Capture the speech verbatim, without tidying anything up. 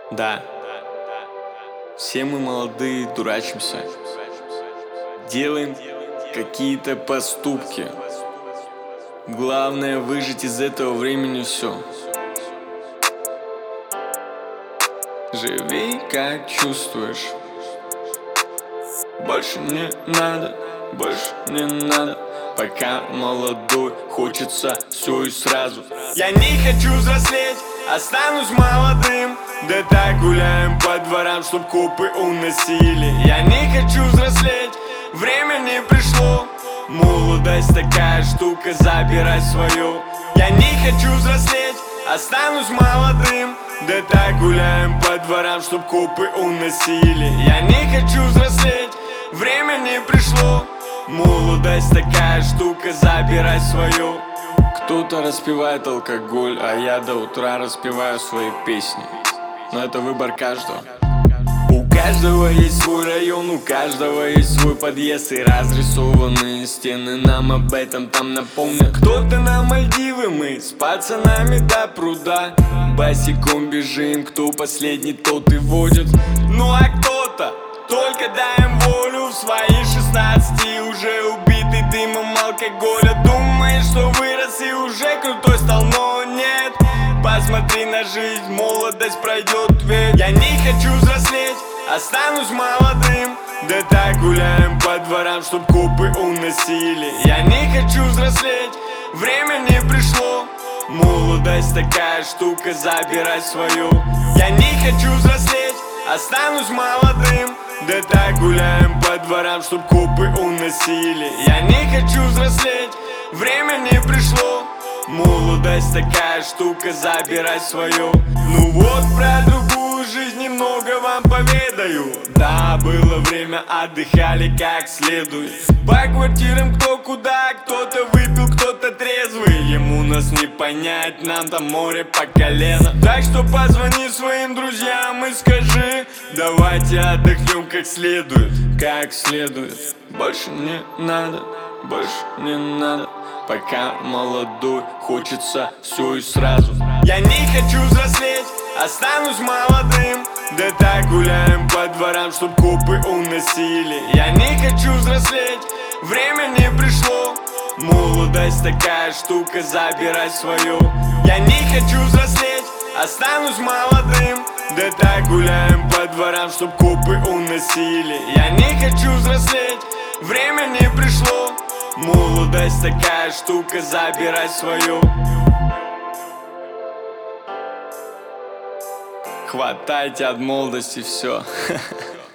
Да, все мы молодые дурачимся, делаем какие-то поступки. Главное выжить из этого времени все. Живи как чувствуешь. Больше не надо, больше не надо. Пока молодой, хочется все и сразу. Я не хочу взрослеть, останусь молодым. Да так гуляем по дворам, чтоб копы уносили. Я не хочу взрослеть, время не пришло. Молодость такая штука, забирай свою. Я не хочу взрослеть, останусь молодым. Да так гуляем по дворам, чтоб копы уносили. Я не хочу взрослеть, время не пришло. Молодость такая штука, забирай свою. Кто-то распивает алкоголь, а я до утра распеваю свои песни. Но это выбор каждого. У каждого есть свой район, у каждого есть свой подъезд и разрисованные стены нам об этом там напомнят. Кто-то на Мальдивы, мы с пацанами до пруда босиком бежим, кто последний, тот и водит. Ну а кто-то только даем волю в свои шестнадцати, уже убитый дымом алкоголя. Думаешь, что вырос и уже крутой стал, но нет. Посмотри на жизнь, молодость пройдет ведь. Я не хочу взрослеть, останусь молодым. Да так гуляем по дворам, чтоб копы уносили. Я не хочу взрослеть, время не пришло. Молодость такая штука, забирай свою. Я не хочу взрослеть, останусь молодым. Да так гуляем по дворам, чтоб копы уносили. Я не хочу взрослеть, время не пришло. Молодость такая штука, забирай свою. Ну вот про другую жизнь немного вам поведаю. Да, было время, отдыхали как следует. По квартирам кто куда, кто-то выпил, кто-то трезвый. Ему нас не понять, нам там море по колено. Так что позвони своим друзьям и скажи: давайте отдохнем как следует, как следует. Больше не надо, больше не надо. Пока молодой, хочется все и сразу. Я не хочу взрослеть, останусь молодым. Да так гуляем по дворам, чтоб копы уносили. Я не хочу взрослеть, время не пришло. Молодость такая штука, забирай свою. Я не хочу взрослеть, останусь молодым. Да так гуляем по дворам, чтоб копы уносили. Я не хочу взрослеть, время не пришло. Молодость такая штука, забирай свою. Хватайте от молодости все.